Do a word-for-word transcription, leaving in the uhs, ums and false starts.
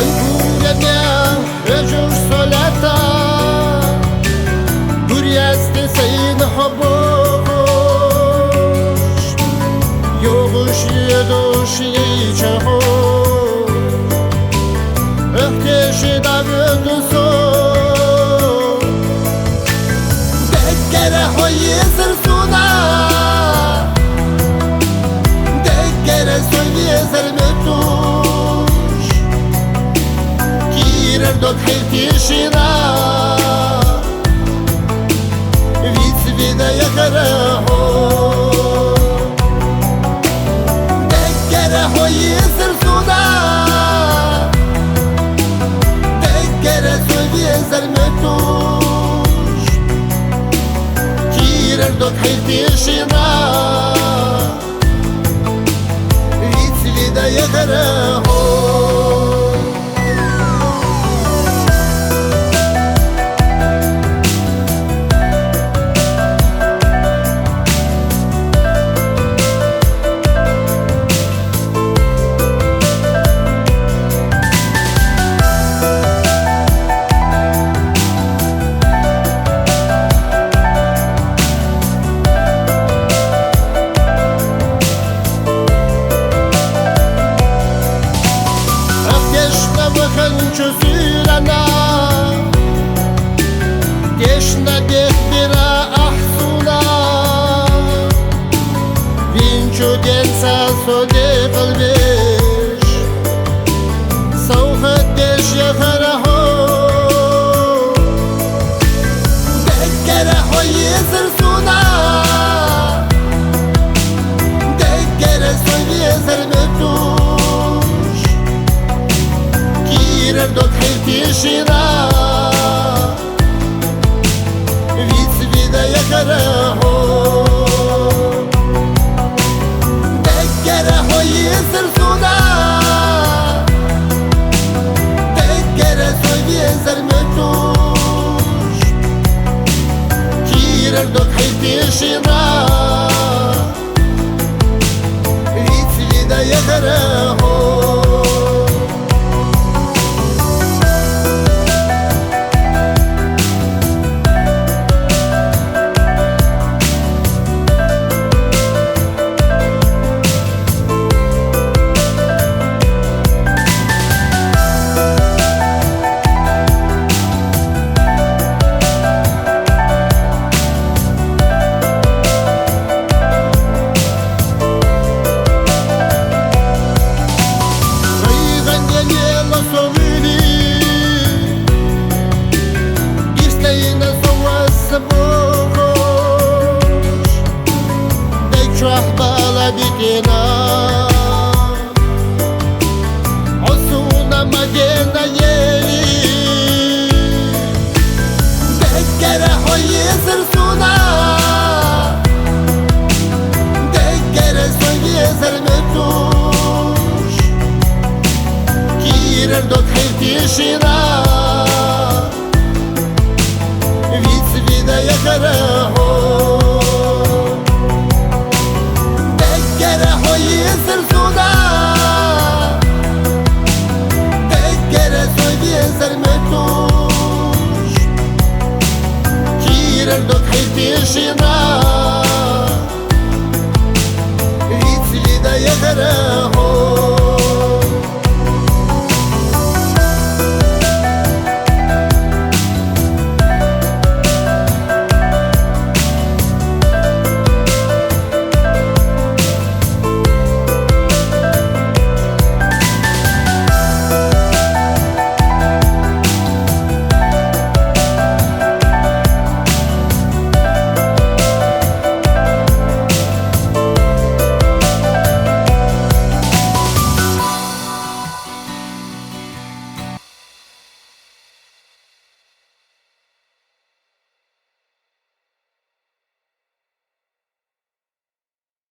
Ancora mea rajur solata Guriaste sayin habosh Yogush yedosh yichaho Öhteş davranı so Dekkere hoyi sırsuna Dekkere söyleye zermetuş Kirer dot heltişina Viz vida yakara ho Dekkere hoyi sırsuna zermetuş Kirer dot heltişina Viz vida yakara ho Çözülana Geçne bekbira ahsuna Vinçu densa sode kalbeş Savhat deş yakara ho Dekkere hoyi sırsuna Dekkere söyleye zermetuş Kirer dot heltişina Viz vida yakara ho Dekkere hoyi sırsuna Dekkere söyleye zermetuş Kirer dot heltişina Viz vida yakara ho Bikina Osuna magena yeri Dekkere hoyi sırsuna Dekkere söyleye zermetuş Kirer dot heltişina Viz vida yakara